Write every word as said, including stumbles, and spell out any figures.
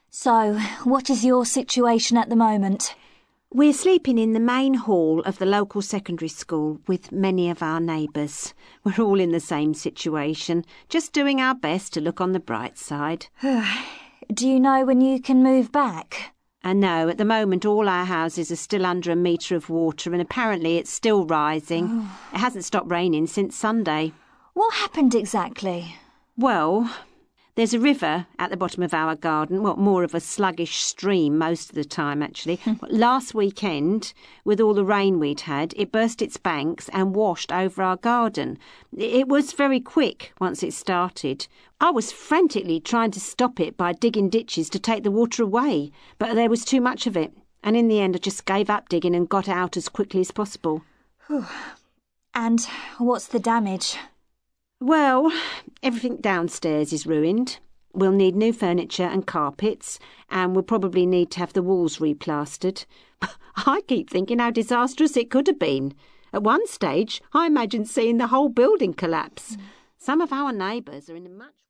So, what is your situation at the moment? We're sleeping in the main hall of the local secondary school with many of our neighbours. We're all in the same situation, just doing our best to look on the bright side. Do you know when you can move back? And no, at the moment all our houses are still under a metre of water and apparently it's still rising. It hasn't stopped raining since Sunday. What happened exactly? Well, there's a river at the bottom of our garden, well, more of a sluggish stream most of the time, actually. Last weekend, with all the rain we'd had, it burst its banks and washed over our garden. It was very quick once it started. I was frantically trying to stop it by digging ditches to take the water away, but there was too much of it, and in the end I just gave up digging and got out as quickly as possible. And what's the damage? Well, everything downstairs is ruined. We'll need new furniture and carpets, and we'll probably need to have the walls replastered. I keep thinking how disastrous it could have been. At one stage, I imagined seeing the whole building collapse. Mm. Some of our neighbours are in a much